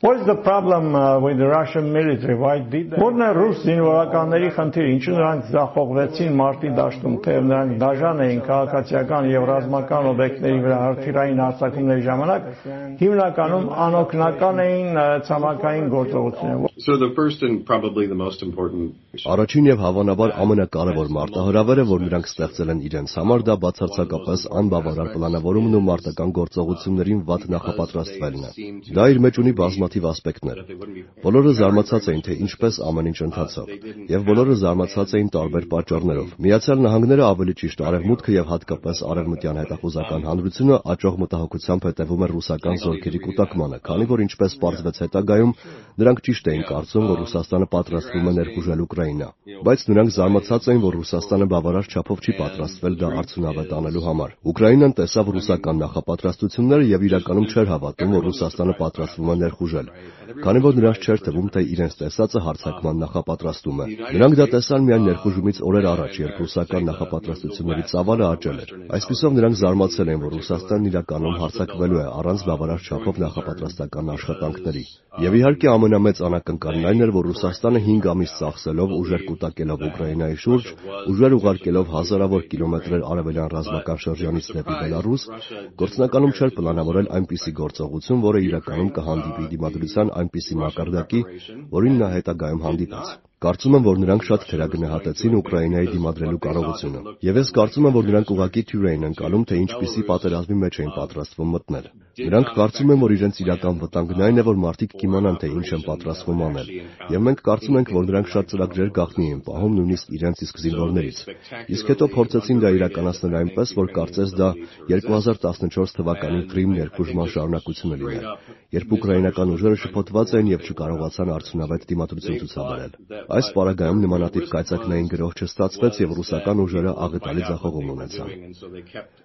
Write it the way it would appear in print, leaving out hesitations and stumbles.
What is the problem with the Russian military? Why did they? Որն է ռուս զինվորականների խնդիրը, ինչու նրանք ձախողվեցին մարտի դաշտում, թեև նրանք դաժան էին քաղաքացիական եւ ռազմական օբյեկտների վրա հրթիռային հարձակումների ժամանակ, հիմնականում անօգնական էին ցամաքային գործողությունները։ So the first and probably the most important. Առաջին եւ հավանաբար ամենակարևոր մարտահրավերը, որ նրանք ստեղծել են իրենց համար, դա բացարձակապես անբավարար պլանավորումն ու մարտական գործողություններին վատ նախապատրաստվելն է։ Դա իր մեջ ունի բազմաթիվ ասպեկտներ։ Բոլորը զարմացած էին, թե ինչպես ամեն ինչ ընթացավ, եւ բոլորը զարմացած էին տարբեր պատճառներով։ Միացյալ Նահանգները, ավելի ճիշտ Արևմուտքը եւ հատկապես արևմտյան հետախուզական հանրությունը աճող մտահոգությամբ հետևում էր ռուսական զորքերի կուտակմանը, քանի որ ինչպես պարզվեց հետագայում, նրանք ճիշտ էին կարծում, որ Ռուսաստանը պատրաստվում է ներխուժել Ուկրաինա, բայց նրանք զարմացած էին, որ Ռուսաստանը բավարար չափով չի պատրաստվել դա արդյունավետ անելու համար։ Ուկրաինան տեսավ ռուսական նախապատրաստությունները եւ իրականում չէր հավատում, որ Ռուսաստանը պատրաստվում է ներխուժել, քանի որ նրանց չէր թվում, թե իրենց տեսածը հարձակման նախապատրաստում է։ Նրանք դա տեսան միայն ներխուժումից օրեր առաջ, երբ ռուսական նախապատրաստությունների ծավալը աճել էր։ Այսպիսով նրանք զարմացել են, որ Ռուսաստանն իրականում հարձակվելու է առանց բավարար չափով նախապատրաստական աշխատանքների։ Եվ իհարկե ամենամեծ անակնկալն այն էր, որ Ռուսաստանը 5 ամիս ծախսելով, ուժեր կուտակելով Ուկրաինայի շուրջ, ուժեր ուղարկելով հազարավոր կիլոմետրեր արևելյան ռազմական շրջանից դեպի Բելարուս, գործնականում չէր պլանավորել այնպիսի գործողություն, որը իրականում կհանդիպի դիմադրության այնպիսի մակարդակի, որին նա հետագայում հանդիպեց։ Կարծում եմ, որ նրանք շատ թերագնահատեցին Ուկրաինայի դիմադրելու կարողությունը։ Եվ ես կարծում եմ, որ նրանք ուղղակի թյուր էին ընկալում, թե ինչպիսի պատերազմի մեջ էին պատրաստվում մտնել։ Նրանք կարծում են, որ իրենց իրական վտանգն այն է, որ մարդիկ կիմանան, թե ինչ են պատրաստվում անել։ Եվ մենք կարծում ենք, որ նրանք շատ ծրագրեր գաղտնի են պահում նույնիսկ իրենց իսկ զինվորներից։ Իսկ հետո փորձեցին դա իրականացնել այնպես, որ կարծես դա 2014 թվականի Կրիմ ներխուժման շարունակությունը լիներ, երբ ուկրաինական ուժերը շփոթված էին եւ չկարողացան արդյունավետ դիմադրություն ցուցաբերել։ Այս պարագայում նմանատիպ կայծակնային գրոհ չստացվեց եւ ռուսական ուժերը աղետալի ձախողում ունեցան։